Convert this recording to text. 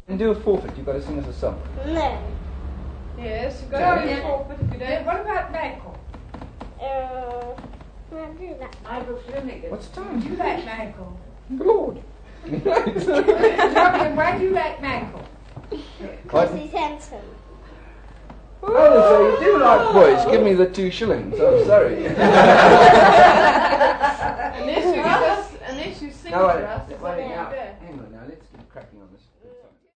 And do a forfeit, you've got to sing us a song. No. Yes, you've got to do a forfeit if you don't. What about Michael? I'll do that. Michael Flanagan. What's the time? Do you like Michael? Good Lord. Tell me, why do you like Michael? Because he's handsome. Oh, so you do like boys. Give me the 2 shillings. I'm sorry. Unless you sing No, for wait, us, wait, you now. don't.